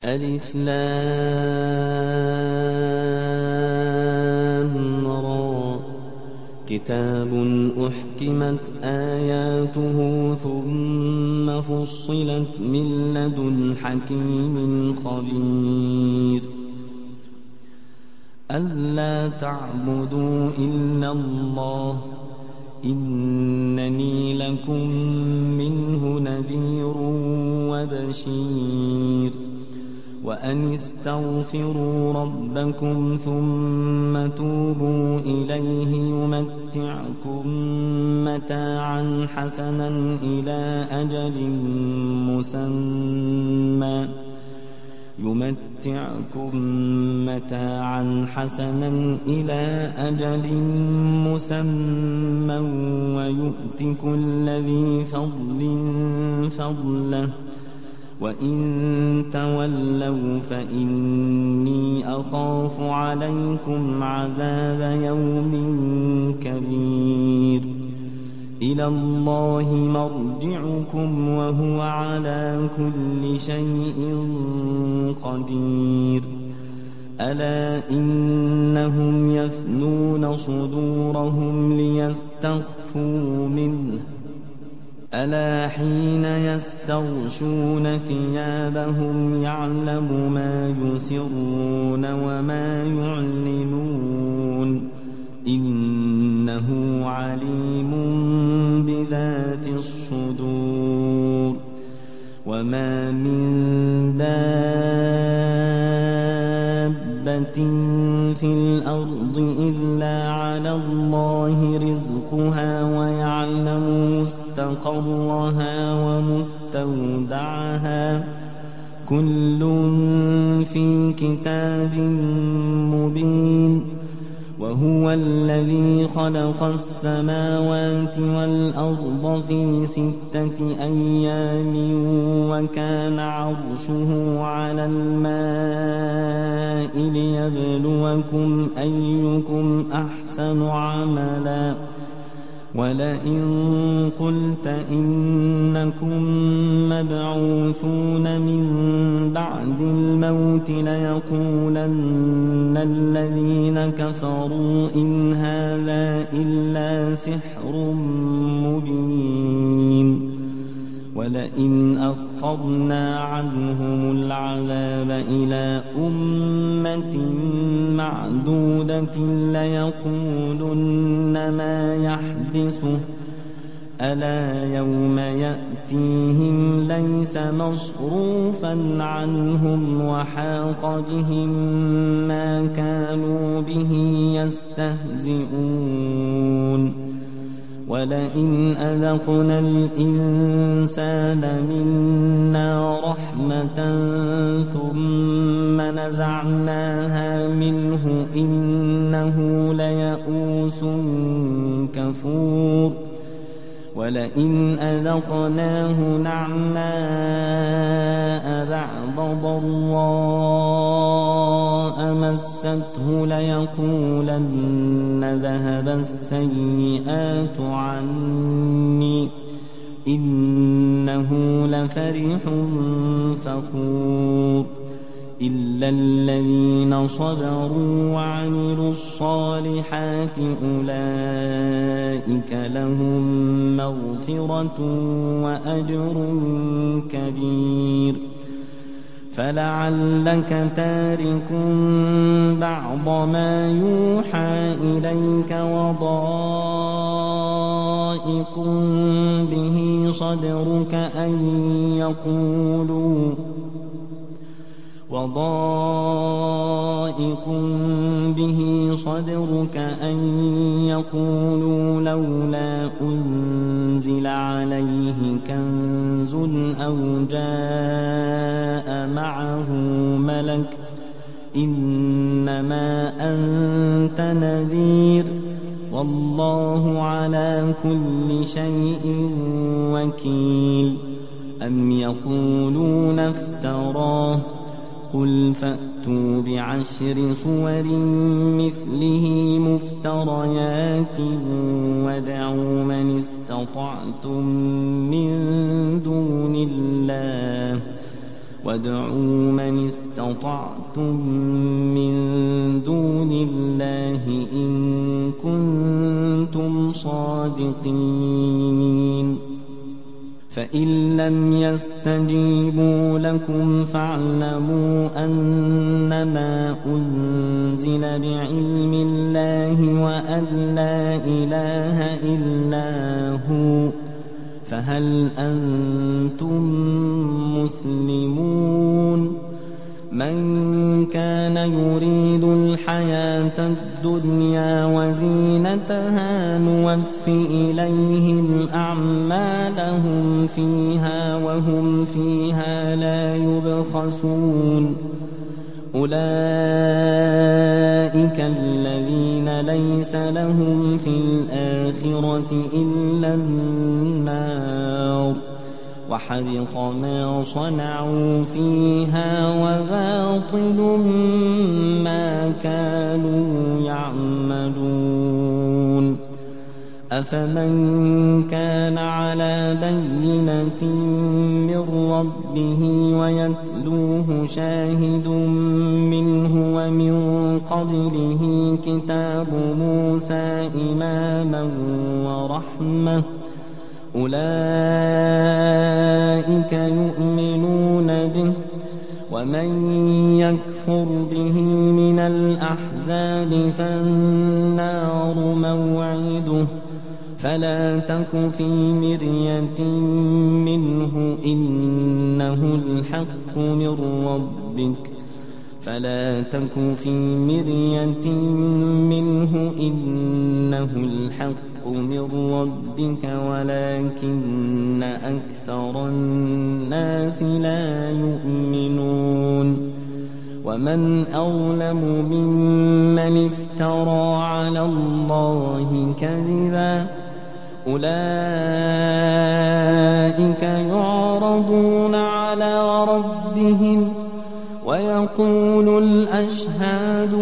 ألف لام را كتاب أحكمت آياته ثم فصلت من لدن حكيم خبير ألا تعبدوا إلا الله إنني لكم منه نذير وبشير وأن استغفروا ربكم ثم توبوا إليه يمتعكم متاعا حسنا إلى أجل مسمى ويؤت كل ذي فضل فضله وإن تولوا فإني أخاف عليكم عذاب يوم كبير إلى الله مرجعكم وهو على كل شيء قدير ألا إنهم يثنون صدورهم ليستخفوا منه ألا حين يستغشون ثيابهم يعلم ما يسرون وما يعلنون إنه عليم بذات الصدور وما من دابة في الأرض إلا على الله رزقها ويعلم مستقرها ومستودعها كل في كتاب مبين وهو الذي خلق السماوات والأرض في 6 أيام وكان عرشه على الماء ليبلوكم أيكم أحسن عملا ولئن قلت إنكم مبعوثون من بعد الموت ليقولن الذين كفروا إن هذا إلا سحر مبين ولئن أخرنا عنهم العذاب إلى أمة معدودة ليقولن ما يحبسه ألا يوم يأتيهم ليس مصروفا عنهم وحاق بهم ما كانوا به يستهزئون ولئن أذقنا الإنسان منا رحمة ثم نزعناها منه إنه ليئوس كفور ولئن أذقناه نعماء بعد ضراء مسته ليقولن ذهب السيئات عني إنه لفرح فخور إلا الذين صبروا وعملوا الصالحات أولئك لهم مغفرة وأجر كبير فلعلك تارك بعض ما يوحى إليك وضائق به صدرك أن يقولوا لولا أنزل عليه كنز أو جاء معه ملك إنما أنت نذير والله على كل شيء وكيل أم يقولون افتراه قل فأتوا بعشر صور مثله مفتريات وادعوا من استطعتم من دون الله وادعوا من استطعتم من دون الله إن كنتم صادقين فإن لم يستجيبوا لكم فاعلموا أنما أنزل بعلم الله وأن لا إله إلا هو فهل أنتم مسلمون من كان يريد الحياة الدنيا وزينتها نوف إليهم أعمالهم فيها وهم فيها لا يبخسون أولئك الذين ليس لهم في الآخرة إلا النار وحبط ما صنعوا فيها وباطل ما كانوا يعملون أفمن كان على بينة من ربه ويتلوه شاهد منه ومن قبله كتاب موسى إماما ورحمة أولئك يؤمنون به ومن يكفر به من الأحزاب فالنار موعده فلا تك في مرية منه إنه الحق من ربك فلا تك في مرية منه إنه الحق من ربك ولكن أكثر الناس لا يؤمنون ومن أظلم ممن افترى على الله كذبا أولئك يعرضون على ربهم ويقول الأشهاد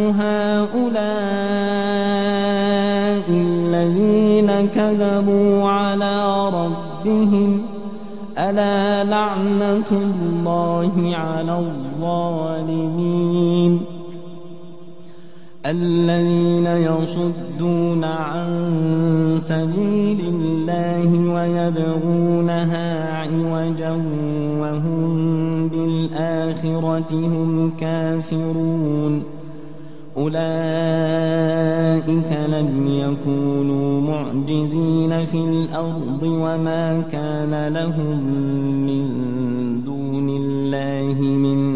هؤلاء الذين كذبوا على ربهم ألا لعنة الله على الظالمين الذين يصدون عن سبيل الله ويبغونها عوجا وهم بالآخرة هم كافرون أولئك لم يكونوا معجزين في الأرض وما كان لهم من دون الله من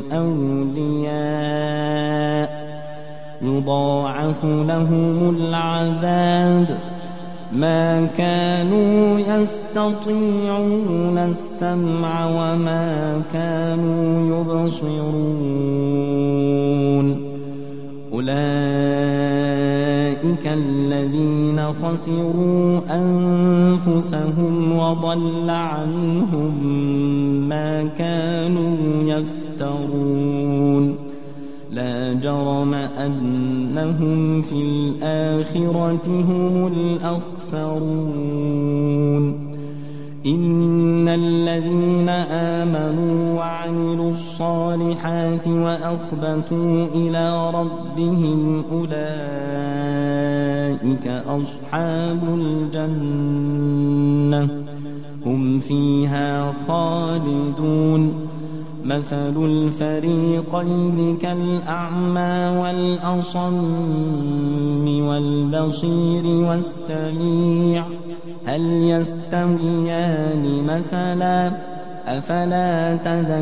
أولياء يضاعف لهم العذاب ما كانوا يستطيعون السمع وما كانوا يبصرون أولئك الذين خسروا أنفسهم وضل عنهم ما كانوا يفترون لا جرم أنهم في الآخرة هم الأخسرون إن الذين آمنوا وعملوا الصالحات وأخبتوا إلى ربهم أولئك أصحاب الجنة هم فيها خالدون مثل الفريقين كالأعمى والأصم والبصير والسميع هل يستويان مثلا أفلا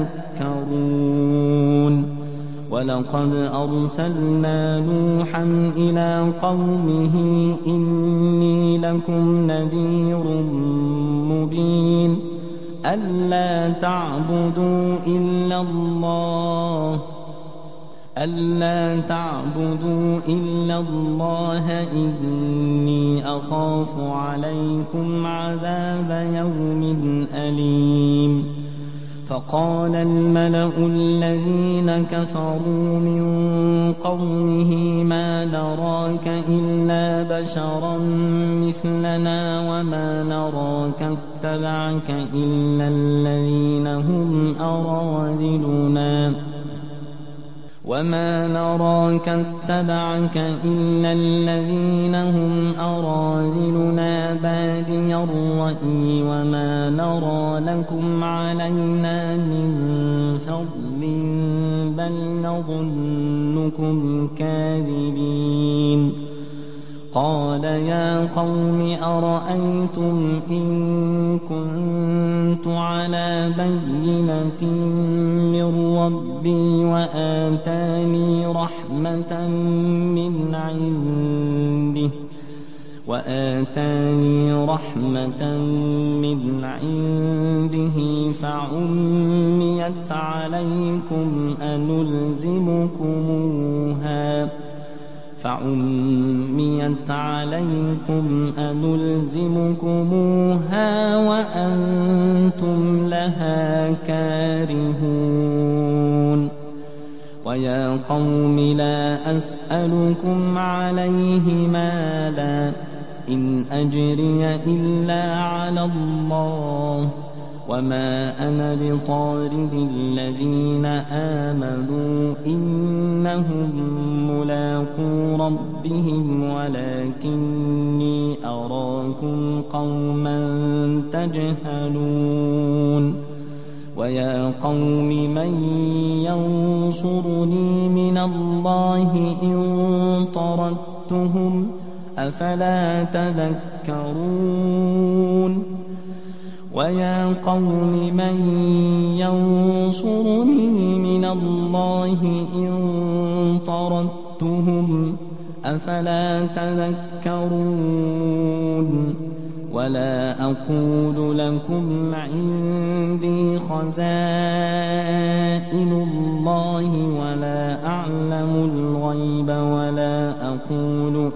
تذكرون ولقد أرسلنا نوحا إلى قومه إني لكم نذير مبين ألا تعبدوا إلا الله إني أخاف عليكم عذاب يوم أليم فقال الملأ الذين كفروا من قومه ما نراك إلا بشرا مثلنا وما نراك اتبعك إلا الذين هم أراذلنا بادي الرأي وما نرى لكم علينا من فضل بل نظنكم كاذبين. قال يا قوم أرأيتم إن كنت على بينة من ربي وآتاني رحمة من عنده فعميت عليكم أنلزمكموها وأنتم لها كارهون. ويا قوم لا أسألكم عليه مالا إن أجري إلا على الله وما أنا بطارد الذين آمنوا إنهم ملاقو ربهم ولكني أراكم قوما تجهلون. ويا قوم من ينصرني من الله إن طردتهم أفلا تذكرون. ويا قوم من ينصرني من الله إن طردتهم أفلا تذكرون. ولا أقول لكم عندي خزائن الله ولا أعلم الغيب ولا أقول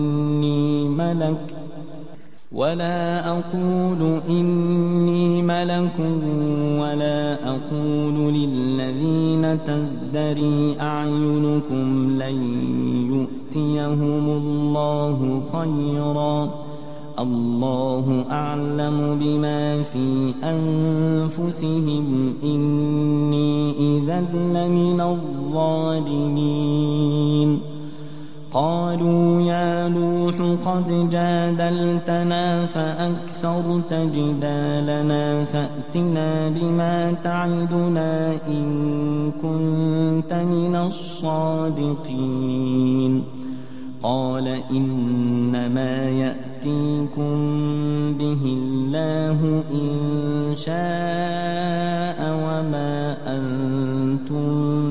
إني ملك ولا أقول للذين تزدري أعينكم لن يؤتيهم الله خيرا الله أعلم بما في أنفسهم إني إذا لمن الظالمين. قالوا يا نوح قد جادلتنا فأكثرت جدالنا فأتنا بما تعدنا إن كنت من الصادقين. قال إنما يأتيكم به الله إن شاء وما أنتم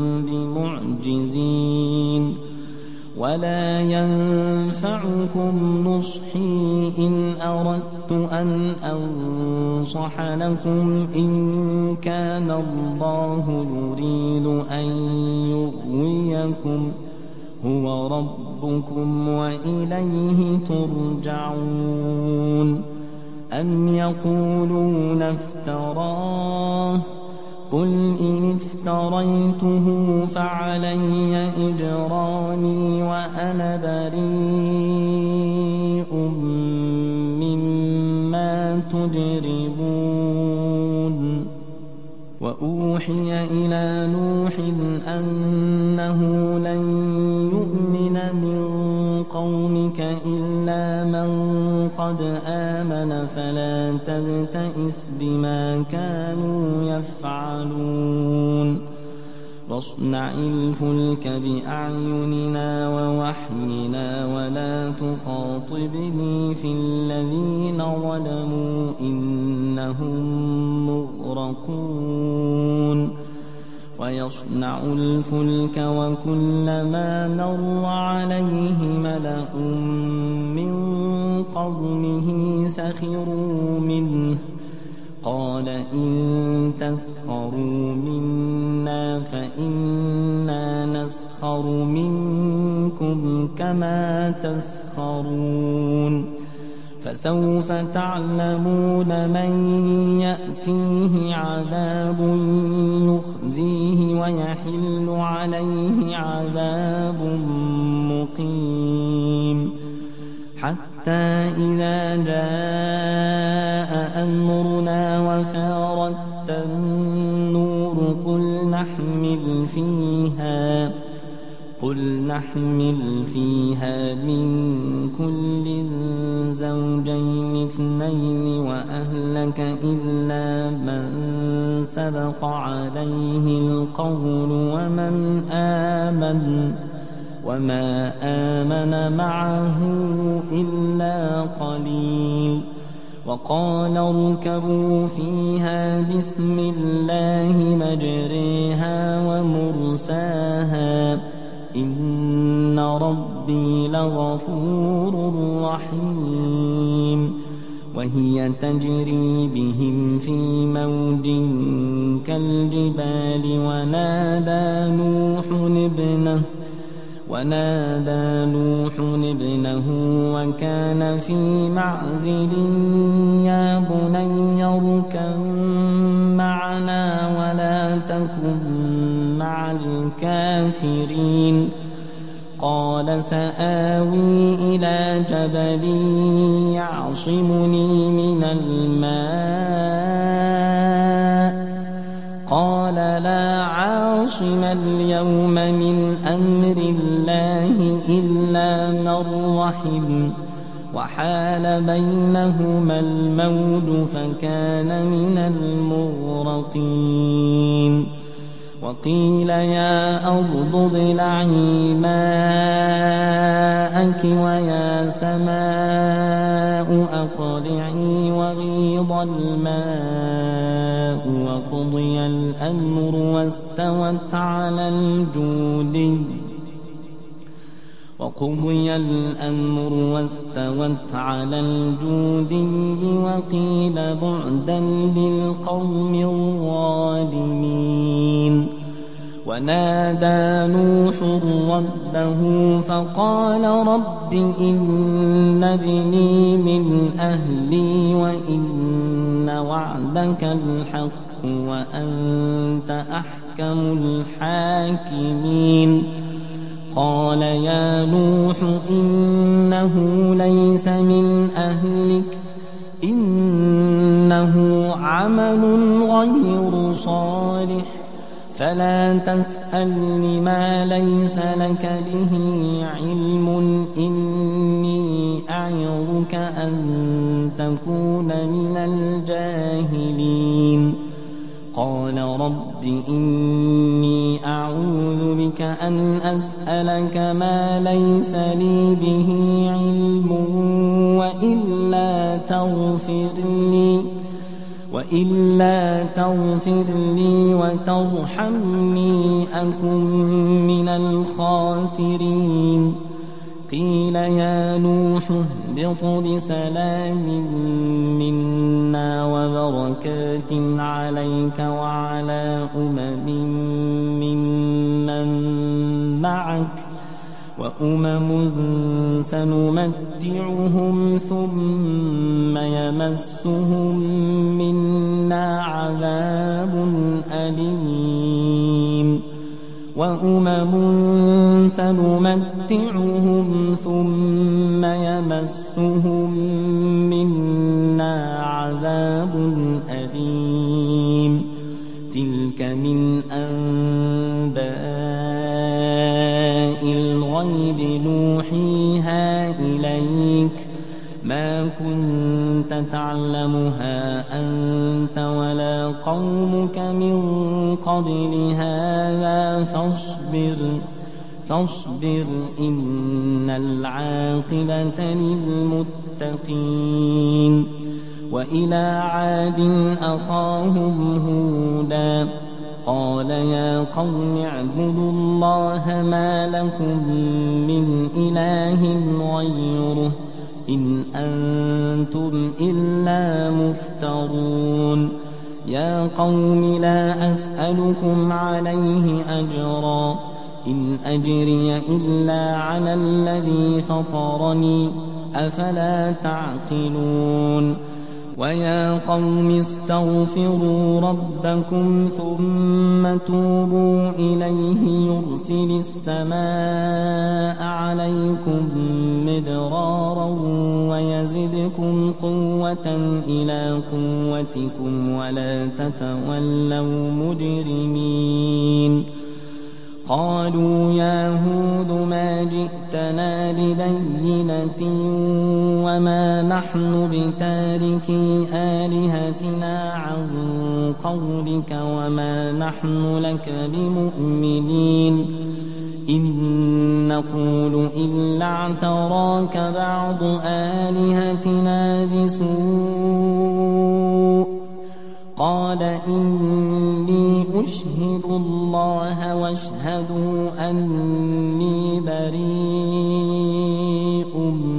بمعجزين. ولا ينفعكم نصحي إن أردت أن أنصح لكم إن كان الله يريد أن يغويكم هو ربكم وإليه ترجعون. أم يقولون افتراه قل إن افتريته فعلي إجرامي وأنا بريء مما تجرمون. وأوحي إلى نوح أنه لن يؤمن من قومك إلا من قد آمن فلا تبتئس بما كانوا يفعلون. واصنع الفلك بأعيننا ووحينا ولا تخاطبني في الذين ظلموا إنهم مغرقون. ويصنع الفلك وكلما مر عليه ملأ من قومه سخروا منه قال إن تسخروا منا فإنا نسخر منكم كما تسخرون فسوف تعلمون من يأتيه عذاب يخزيه ويحل عليه عذاب مقيم حتى إذا جاء أمرنا وفارت النور قل نحمل فيها من كل زوجين اثنين وأهلك إلا من سبق عليه القول وما آمن معه إلا قليل وقال اركبوا فيها بسم الله مجريها ومرساها إن ربي لغفور رحيم وهي تجري بهم في موج كالجبال ونادى نوح ابنه وكان في معزل يا بني اركب معنا ولا تكن مع الكافرين قال سآوي إلى جبل يعصمني من الماء قال لا عاصم اليوم من أمر الله إلا من رحم وحال بينهما الموج فكان من المغرقين وقيل يا أرض ابلعي ماءك ويا سماء أقلعي وغيض الماء وقضي الأمر واستوت على الجودي وقيل بعدا للقوم الظالمين ونادى نوح ربه فقال رب إن ابني من أهلي وإن وعدك الحق وأنت أحكم الحاكمين قال يا نوح إنه ليس من أهلك إنه عمل غير صالح فلا تسألني ما ليس لك به علم إني أعظك أن تكون من الجاهلين قال رب إني أعوذ بك أن أسألك ما ليس لي به علم وإلا تغفر لي وترحمني أكن من الخاسرين قيل يا نوح اهبط بسلام منا وبركات عليك وعلى ممن معك وأمم سنمتعهم ثم يمسهم منا عذاب أليم وأمم سنمتعهم ثم يمسهم منا عذاب أليم تلك من أنباء الغيب نوحيها إليك ما كنت تعلمها أنت ولا قومك من قبل هذا فاصبر إن العاقبة للمتقين وإلى عاد أخاهم هودا قال يا قوم اعبدوا الله ما لكم من إله غيره إن أنتم إلا مفترون يا قوم لا أسألكم عليه أجرا إن أجري إلا على الذي فطرني أفلا تعقلون ويا قوم استغفروا ربكم ثم توبوا إليه يرسل السماء عليكم مدرارا ويزدكم قوة إلى قوتكم ولا تتولوا مجرمين قالوا يا هود ما جئتنا ببينة وما نحن بتاركي آلهتنا عن قولك وما نحن لك بمؤمنين إن نقول إلا اعتراك بعض آلهتنا بسوء قال إني أشهد الله واشهدوا أني بريء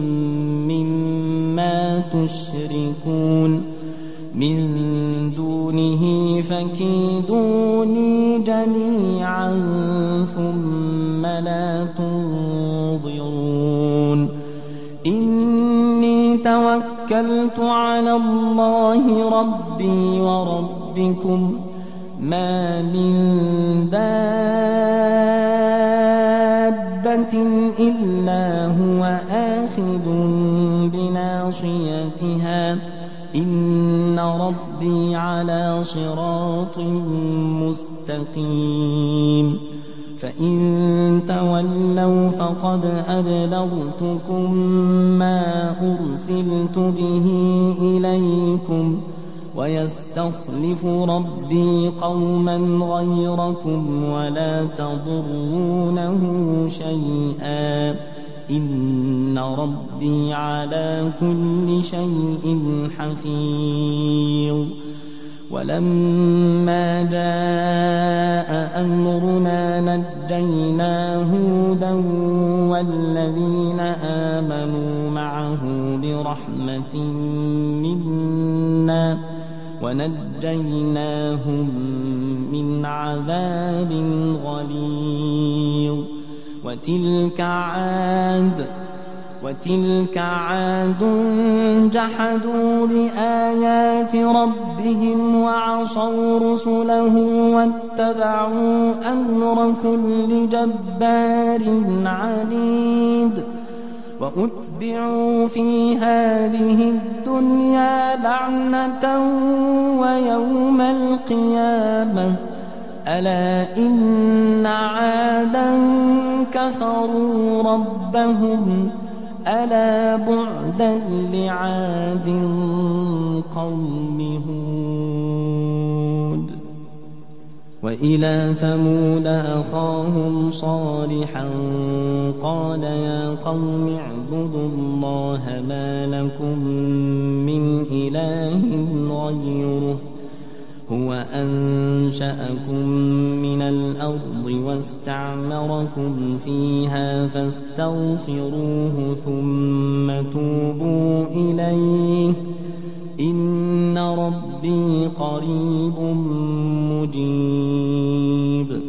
مما تشركون من دونه فكيدوني جميعا ثم لا تنظرون إني توكلت على الله ربي وربكم ما من دابة إلا هو آخذ بناصيتها إن ربي على صراط مستقيم فإن تولوا فقد أبلغتكم ما أرسلت به إليكم ويستخلف ربي قوما غيركم ولا تضرونه شيئا إن ربي على كل شيء حفيظ ولما جاء أمرنا نجينا هودا والذين آمنوا معه برحمة منا ونجيناهم من عذاب غليظ وتلك عاد جحدوا بآيات ربهم وعصوا رسله واتبعوا أمر كل جبار عنيد وأتبعوا في هذه الدنيا لعنة ويوم القيامة ألا إن عادا كفروا ربهم ألا بعدا لعاد قوم هود وإلى ثمود أخاهم صالحا قال يا قوم اعبدوا الله ما لكم من إله غيره هو أنشأكم من الأرض واستعمركم فيها فاستغفروه ثم توبوا إليه إن ربي قريب مجيب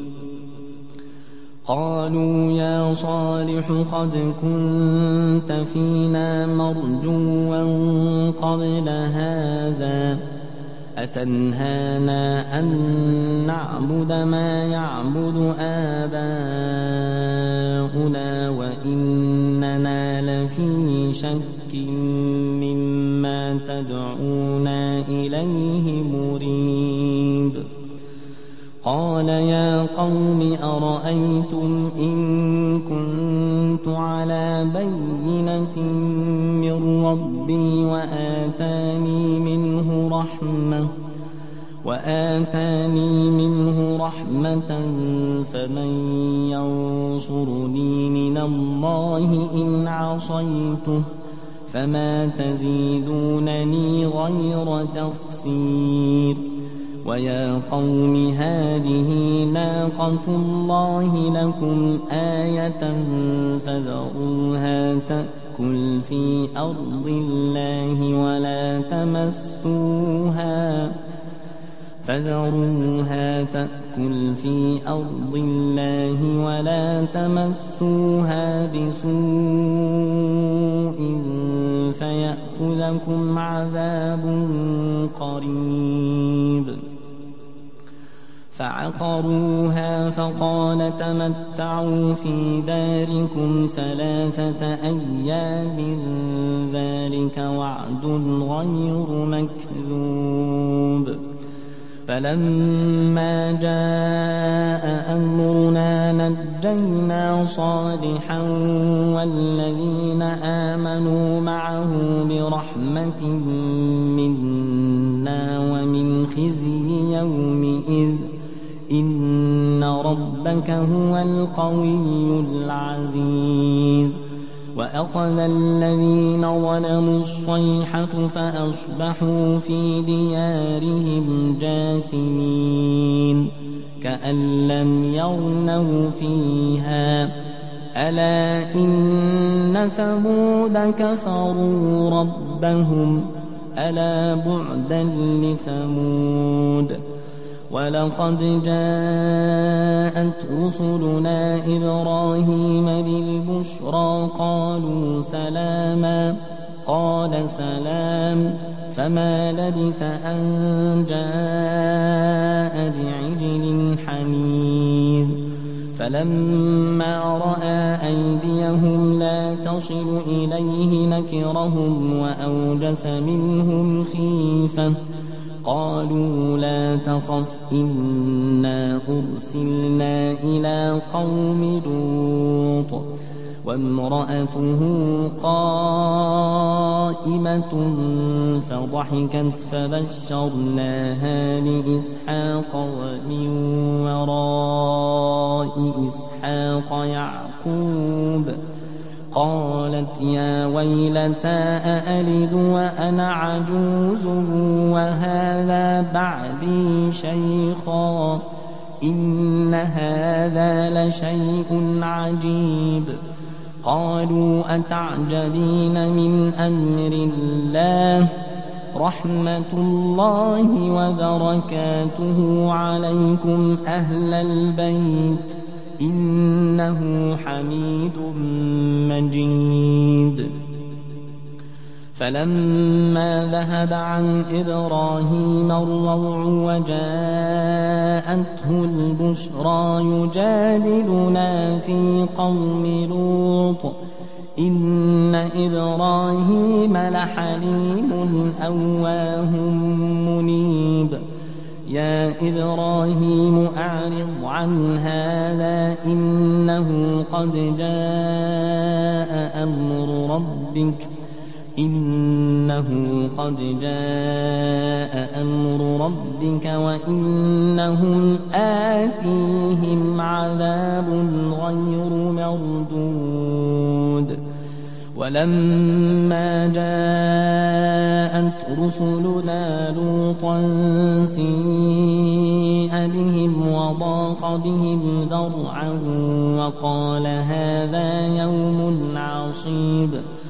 قالوا يا صالح قد كنت فينا مرجوا قبل هذا أتنهانا أن نعبد ما يعبد آباؤنا وإننا لفي شك مما تدعونا إليه مريب قال يا قوم أرأيتم إن كنت على بينة من ربي وآتاني منه رحمة فمن ينصرني من الله إن عصيته فما تزيدونني غير تخسير ويا قوم هذه ناقة الله لكم آية فذروها تأكل في أرض الله فذروها تأكل في أرض الله ولا تمسوها بسوء فيأخذكم عذاب قريب. فعقروها فقال تمتعوا في داركم 3 أيام ذلك وعد غير مكذوب. فلما جاء أمرنا نجينا صالحا والذين آمنوا معه برحمة منا ومن خزي يومئذ إن ربك هو القوي العزيز. وأخذ الذين ظلموا الصيحة فأصبحوا في ديارهم جاثمين كأن لم يغنوا فيها ألا إن ثمود كفروا ربهم ألا بعدا لثمود. ولقد جاءت رسلنا إبراهيم بالبشرى قالوا سلاما قال سلام فما لبث أن جاء بعجل حنيذ. فلما رأى أيديهم لا تصل إليه نكرهم وأوجس منهم خيفة قالوا لا تخف إنا أرسلنا إلى قوم لوط وامرأته قائمة فضحكت فبشرناها بإسحاق ومن وراء إسحاق يعقوب. قالت يا ويلتى أألد وأنا عجوز وهذا بعلي شيخا إن هذا لشيء عجيب. قالوا أتعجبين من أمر الله رحمة الله وبركاته عليكم أهل البيت إنه حميد مجيد. فلما ذهب عن إبراهيم الروع وجاءته البشرى يجادلنا في قوم لوط إن إبراهيم لحليم أواه منيب. يا إبراهيم أعرض عن هذا إنه قد جاء أمر ربك وإنهم آتيهم عذاب غير مردود. ولما جاءت رسلنا لوطا سيء بهم وضاق بهم ذرعا وقال هذا يوم عصيب.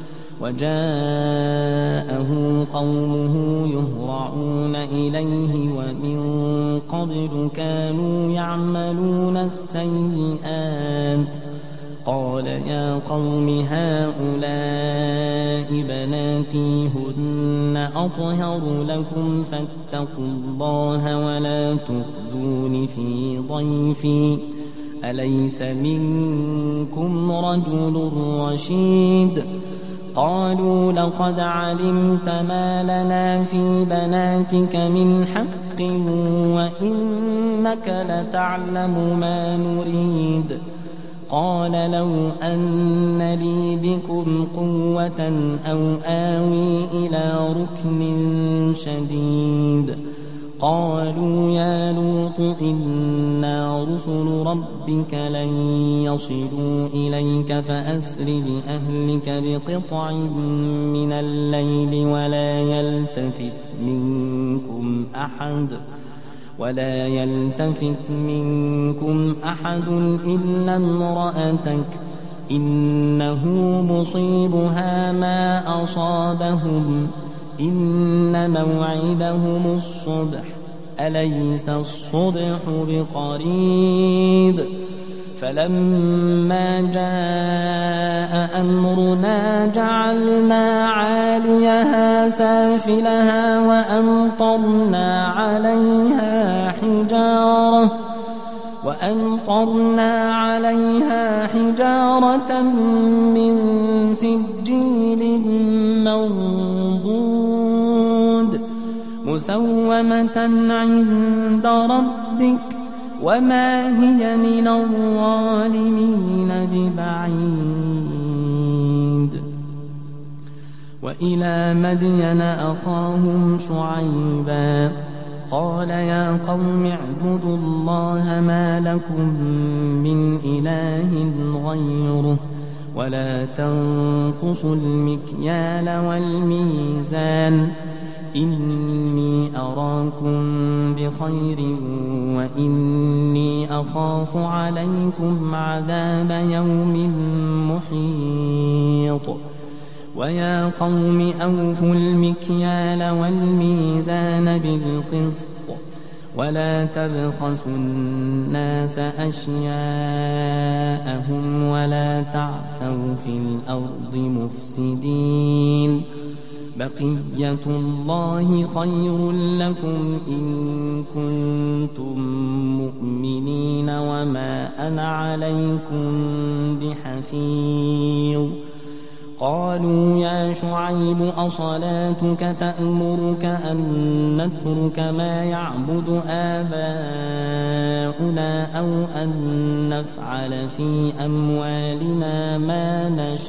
وجاءه قومه يهرعون إليه ومن قبل كانوا يعملون السيئات. قال يا قوم هؤلاء بناتي هن أطهر لكم فاتقوا الله ولا تخزون في ضيفي أليس منكم رجل رشيد. قالوا لقد علمت ما لنا في بناتك من حق وإنك لتعلم ما نريد. قال لو أن لي بكم قوة أو آوي إلى ركن شديد. قالوا يا لوط إنا رسل ربك لن يصلوا إليك فأسر بأهلك بقطع من الليل ولا يلتفت منكم أحد إلا امرأتك إنه مصيبها ما أصابهم إن موعدهم الصبح أليس الصبح بقريب فلما جاء أمرنا جعلنا عاليها سافلها وأمطرنا عليها حجارة من سجيل منضود مسومة عند ربك وما هي من الظالمين ببعيد. وإلى مدين أخاهم شعيبا قال يا قوم اعبدوا الله ما لكم من إله غيره ولا تنقصوا المكيال والميزان إني أراكم بخير وإني أخاف عليكم عذاب يوم محيط. ويا قوم أوفوا المكيال والميزان بالقسط ولا تبخسوا الناس أشياءهم ولا تعثوا في الأرض مفسدين بقية الله خير لكم إن كنتم مؤمنين وما أنا عليكم بحفيظ. قالوا يا شعيب أصلاتك تأمرك أن نترك ما يعبد آباؤنا أو أن نفعل في أموالنا ما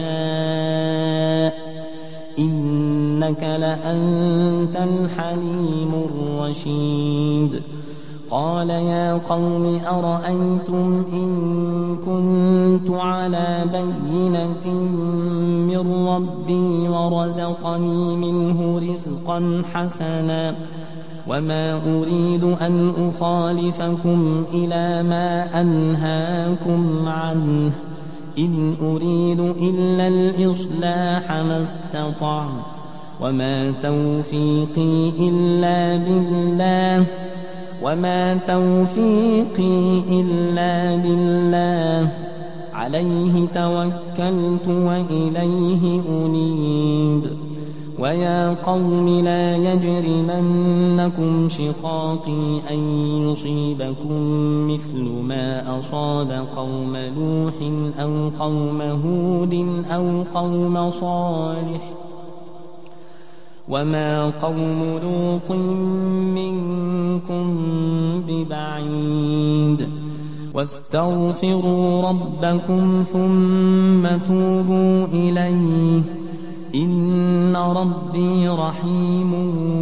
نشاء إنك لأنت الحليم الرشيد. قال يا قوم أرأيتم إن كنت على بينة من ربي ورزقني منه رزقا حسنا وما أريد أن أخالفكم إلى ما أنهاكم عنه إن أريد إلا الإصلاح ما استطعت وما توفيقي إلا بالله عليه توكلت وإليه أنيب. ويا قوم لا يجرمنكم شقاقي أن يصيبكم مثل ما أصاب قوم نوح أو قوم هود أو قوم صالح وما قوم لوط منكم ببعيد. واستغفروا ربكم ثم توبوا إليه إن ربي رحيم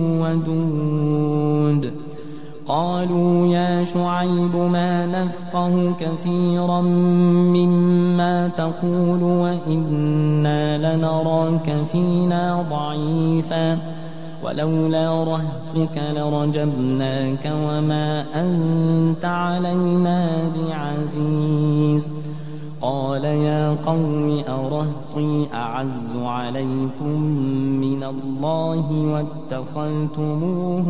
ودود. قالوا يا شعيب ما نفقه كثيرا مما تقول وإنا لنراك فينا ضعيفا ولولا رهطك لرجمناك وما أنت علينا بعزيز. قال يا قوم أرهطي أعز عليكم من الله واتخذتموه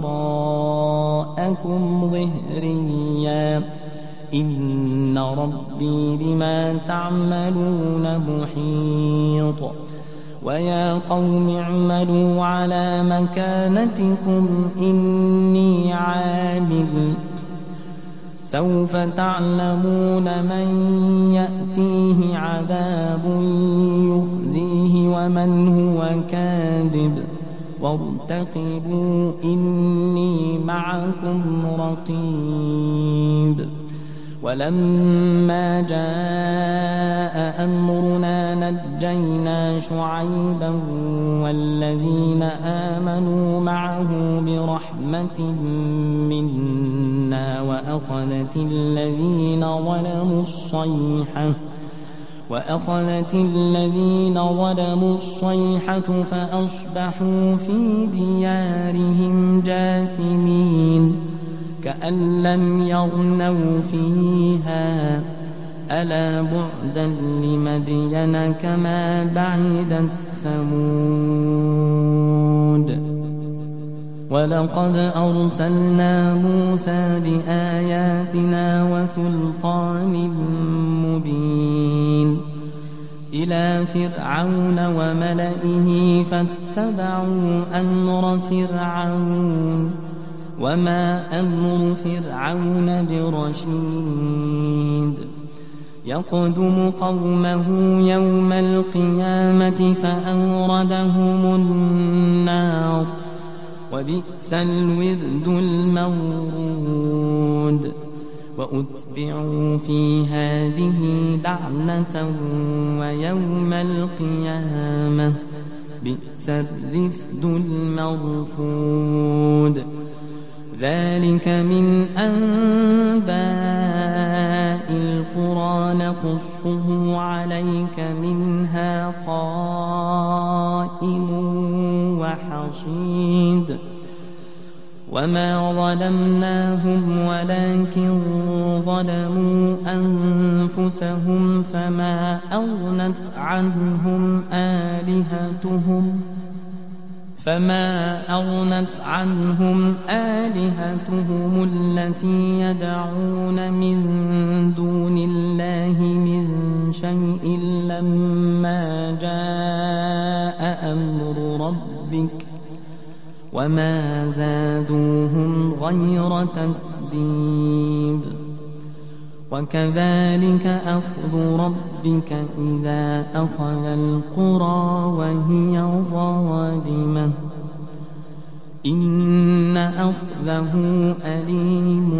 وراءكم ظهريا إن ربي بما تعملون محيط. ويا قوم اعملوا على مكانتكم إني عامل سوف تعلمون من يأتيه عذاب يخزيه ومن هو كاذب وارتقبوا إني معكم رقيب. ولما جاء أمرنا نجينا شعيبا والذين آمنوا معه برحمة منا وأخذت الذين ظلموا الصيحة فأصبحوا في ديارهم جاثمين كأن لم يغنوا فيها ألا بعدا لمدين كما بعدت ثمود. ولقد أرسلنا موسى بآياتنا وسلطان مبين إلى فرعون وملئه فاتبعوا أمر فرعون وما أمر فرعون برشيد يقدم قومه يوم القيامة فأوردهم النار وبئس الورد المورود وأتبعوا في هذه لعنة ويوم القيامة بئس الرفد المرفود ذلك من أنباء القرى نقصه عليك منها قائم وحصيد وما ظلمناهم ولكن ظلموا أنفسهم فما أغنت عنهم آلهتهم التي يدعون من دون الله من شيء لما جاء أمر ربك وما زادوهم غير تتبيب وكذلك أخذ ربك إذا أخذ القرى وهي ظالمة إن أخذه أليم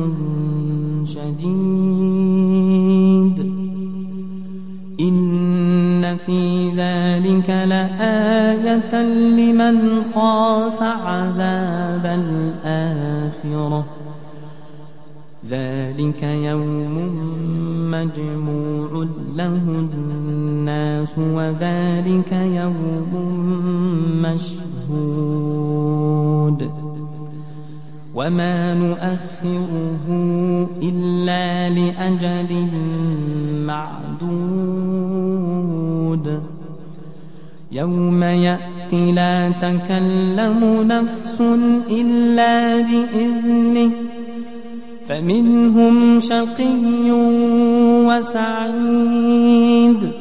شديد إن في ذلك لآية لمن خاف عذاب الآخرة ذلك يوم مجموع له الناس وذلك يوم مشهود وما نؤخره إلا لأجل معدود يوم يأتي لا تكلم نفس إلا بإذنه فمنهم شقي وسعيد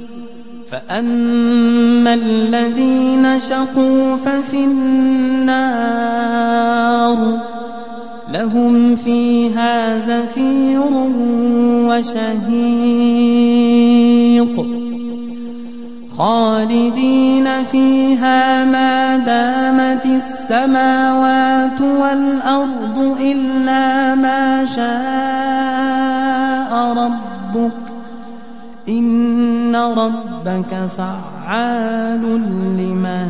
فأما الذين شقوا ففي النار لهم فيها زفير وشهيق خالدين فيها ما دامت السماوات والأرض إلا ما شاء ربك إن ربك فعال لما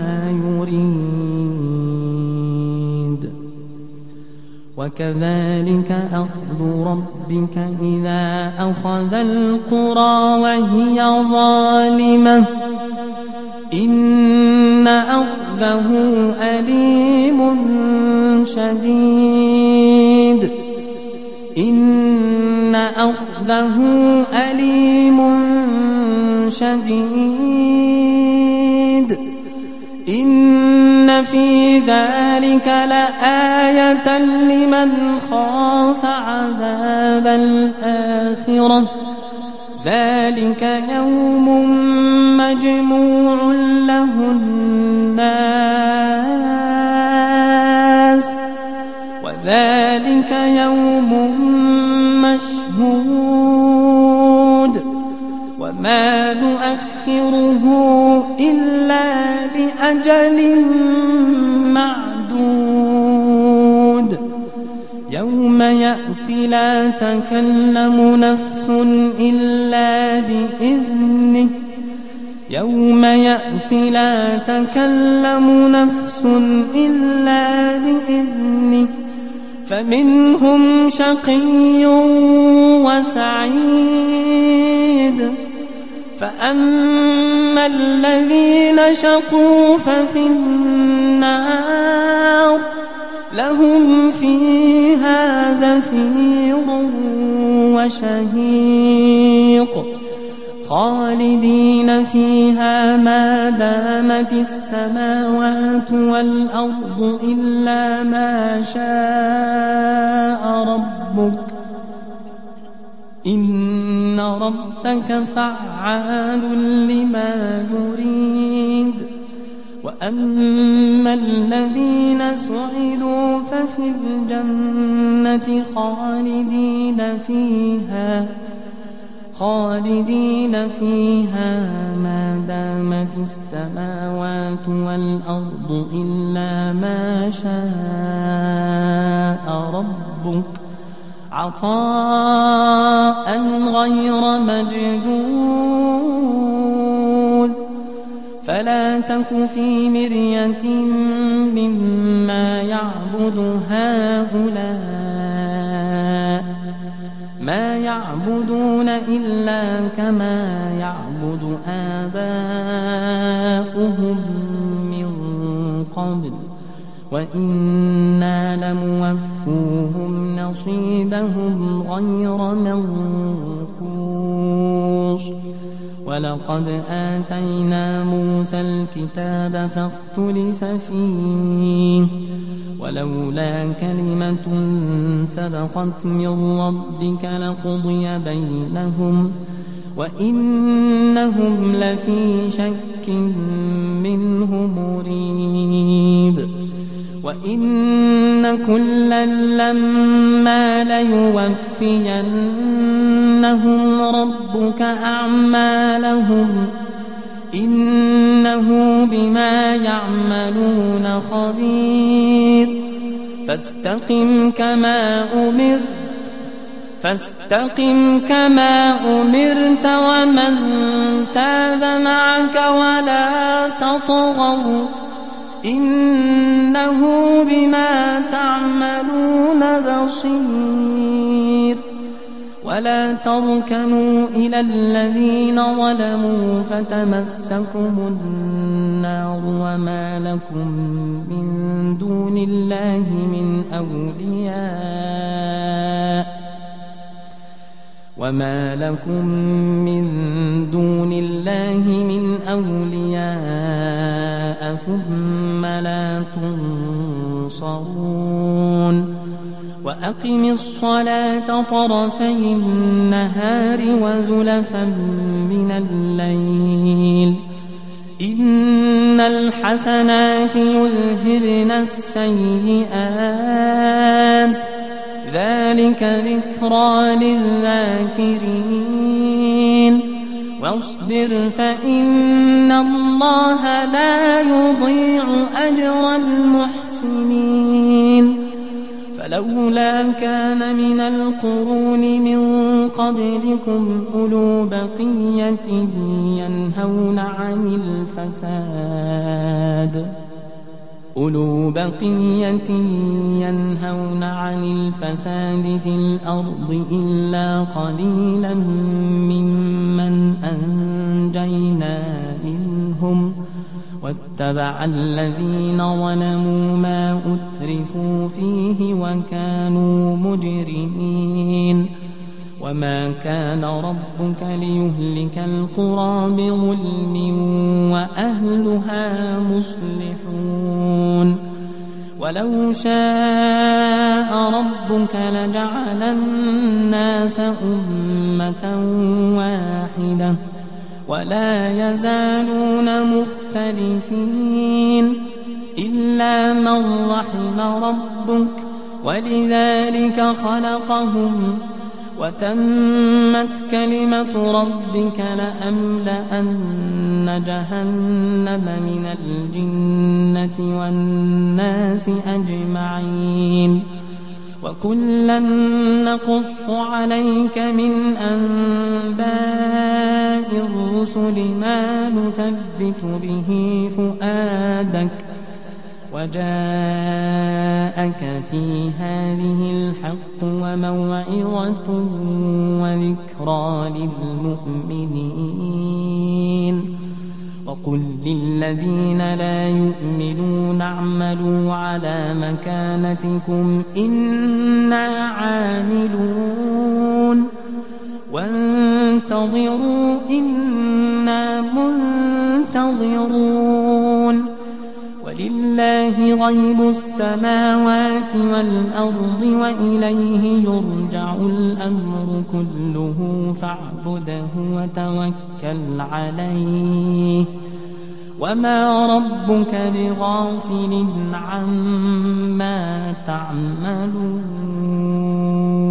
يريد وكذلك أخذ ربك إذا أخذ القرى وهي ظالمة إن أخذه أليم شديد إن أخذه أليم شديد إن في ذلك لآية لمن خاف عذاب الآخرة ذلك يوم مجموع له الناس وذلك يوم مشهود وما نؤخره إلا لأجل معدود يوم يأتي لا تكلم نفس إلا بإذنه يوم يأتي لا تكلم نفس إلا بإذنه فمنهم شقي وسعيد فأما الذين شقوا ففي النار لهم فيها زفير وشهيق خالدين فيها ما دامت السماوات والأرض إلا ما شاء ربك إن ربك فعال لما يريد وأما الذين سعدوا ففي الجنة خالدين فيها ما دامت السماوات والأرض إلا ما شاء ربك عطاء غير مجذوذ فلا تك في مرية مما يعبد هؤلاء ما يعبدون إلا كما يعبد آباؤهم من قبل وإنا لموفوهم نصيبهم غير منقوص ولقد آتينا موسى الكتاب فاختلف فيه ولولا كلمة سبقت من ربك لقضي بينهم وإنهم لفي شك منه مريب وإن كلا لما ليوفينهم ربك أعمالهم إنه بما يعملون خبير فاستقم كما أمرت ومن تاب معك ولا تطغوا إنه بما تعملون بصير ولا تركنوا إلى الذين ظلموا فتمسكم النار وما لكم من دون الله من أولياء ثم لا تنصرون وأقم الصلاة طرفي النهار وزلفا من الليل إن الحسنات يذهبن السيئات ذلك ذكرى للذاكرين واصبر فإن الله لا يضيع أجر المحسنين فلولا كان من القرون من قبلكم أولو بقية ينهون عن الفساد في الأرض إلا قليلا ممن أنجينا منهم واتبع الذين ظلموا ما أترفوا فيه وكانوا مجرمين وما كان ربك ليهلك القرى بظلم وأهلها مصلحون ولو شاء ربك لجعل الناس أمة واحدة ولا يزالون مختلفين إلا من رحم ربك ولذلك خلقهم وتمت كلمة ربك لأملأن جهنم من الجنة والناس أجمعين وكلا نقص عليك من أنباء الرسل ما نثبت به فؤادك وجاءك في هذه الحق وموعظة وذكرى للمؤمنين وقل للذين لا يؤمنون اعملوا على مكانتكم إنا عاملون وانتظروا انتظروا إنا منتظرون ولله غيب السماوات والأرض وإليه يرجع الأمر كله فاعبده وتوكل عليه وما ربك بغافل عما تعملون